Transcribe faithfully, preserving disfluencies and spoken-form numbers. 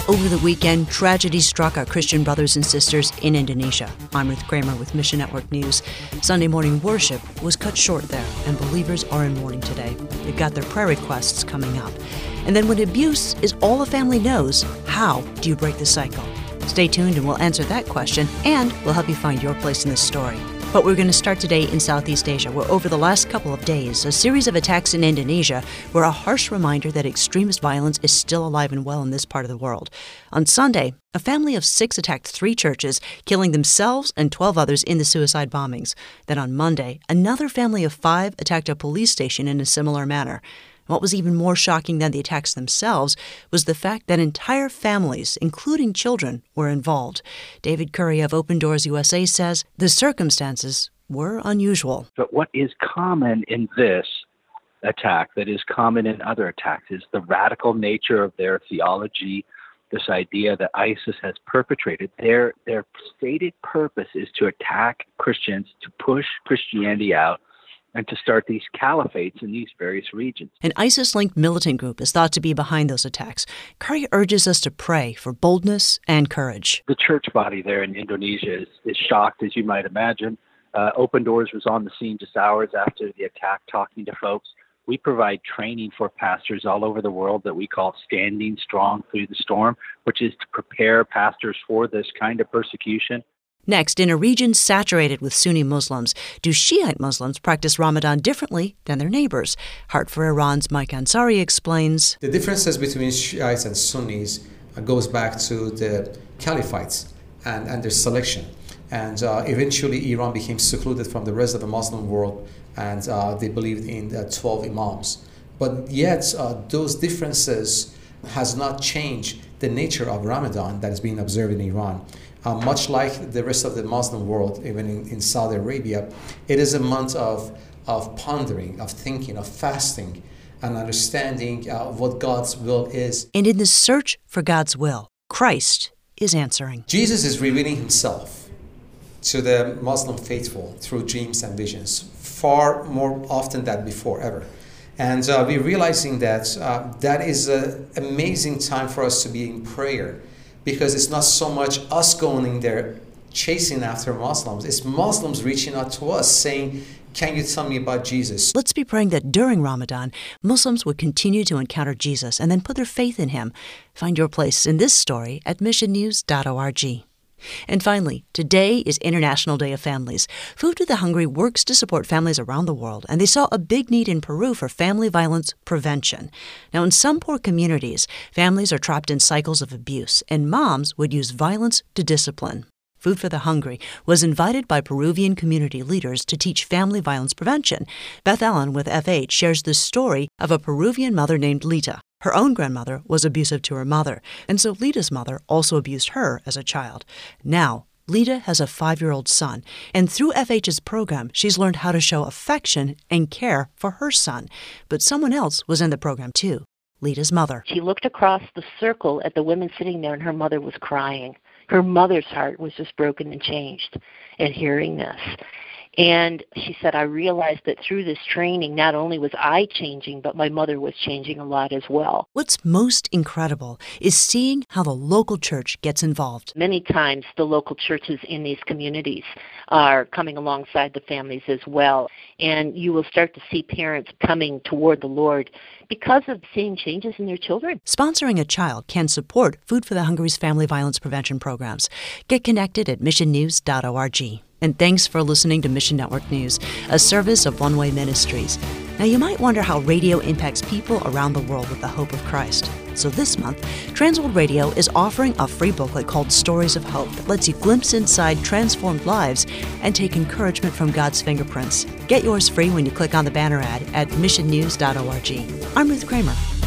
Over the weekend, tragedy struck our Christian brothers and sisters in Indonesia. I'm Ruth Kramer with Mission Network News. Sunday morning worship was cut short there, and believers are in mourning today. They've got their prayer requests coming up. And then when abuse is all a family knows, how do you break the cycle? Stay tuned and we'll answer that question, and we'll help you find your place in this story. But we're going to start today in Southeast Asia, where over the last couple of days, a series of attacks in Indonesia were a harsh reminder that extremist violence is still alive and well in this part of the world. On Sunday, a family of six attacked three churches, killing themselves and twelve others in the suicide bombings. Then on Monday, another family of five attacked a police station in a similar manner. What was even more shocking than the attacks themselves was the fact that entire families, including children, were involved. David Curry of Open Doors U S A says the circumstances were unusual. But what is common in this attack that is common in other attacks is the radical nature of their theology, this idea that ISIS has perpetrated. Their, their stated purpose is to attack Christians, to push Christianity out, and to start these caliphates in these various regions. An ISIS-linked militant group is thought to be behind those attacks. Curry urges us to pray for boldness and courage. The church body there in Indonesia is, is shocked, as you might imagine. Uh, Open Doors was on the scene just hours after the attack, talking to folks. We provide training for pastors all over the world that we call Standing Strong Through the Storm, which is to prepare pastors for this kind of persecution. Next, in a region saturated with Sunni Muslims, do Shiite Muslims practice Ramadan differently than their neighbors? Heart for Iran's Mike Ansari explains. The differences between Shiites and Sunnis goes back to the caliphates and, and their selection. And uh, eventually Iran became secluded from the rest of the Muslim world, and uh, they believed in uh, twelve imams. But yet uh, those differences has not changed the nature of Ramadan that is being observed in Iran. Uh, much like the rest of the Muslim world, even in, in Saudi Arabia, it is a month of, of pondering, of thinking, of fasting, and understanding uh, what God's will is. And in the search for God's will, Christ is answering. Jesus is revealing himself to the Muslim faithful through dreams and visions, far more often than before ever. And uh, we're realizing that uh, that is an amazing time for us to be in prayer, because it's not so much us going in there chasing after Muslims. It's Muslims reaching out to us saying, can you tell me about Jesus? Let's be praying that during Ramadan, Muslims would continue to encounter Jesus and then put their faith in him. Find your place in this story at mission news dot org. And finally, today is International Day of Families. Food to the Hungry works to support families around the world, and they saw a big need in Peru for family violence prevention. Now, in some poor communities, families are trapped in cycles of abuse, and moms would use violence to discipline. Food for the Hungry was invited by Peruvian community leaders to teach family violence prevention. Beth Ellen with F H shares the story of a Peruvian mother named Lita. Her own grandmother was abusive to her mother, and so Lita's mother also abused her as a child. Now, Lita has a five-year-old son, and through F H's program, she's learned how to show affection and care for her son. But someone else was in the program too, Lita's mother. She looked across the circle at the women sitting there, and her mother was crying. Her mother's heart was just broken and changed at hearing this. And she said, I realized that through this training, not only was I changing, but my mother was changing a lot as well. What's most incredible is seeing how the local church gets involved. Many times the local churches in these communities are coming alongside the families as well. And you will start to see parents coming toward the Lord because of seeing changes in their children. Sponsoring a child can support Food for the Hungry's family violence prevention programs. Get connected at mission news dot org. And thanks for listening to Mission Network News, a service of One Way Ministries. Now, you might wonder how radio impacts people around the world with the hope of Christ. So this month, Transworld Radio is offering a free booklet called Stories of Hope that lets you glimpse inside transformed lives and take encouragement from God's fingerprints. Get yours free when you click on the banner ad at mission news dot org. I'm Ruth Kramer.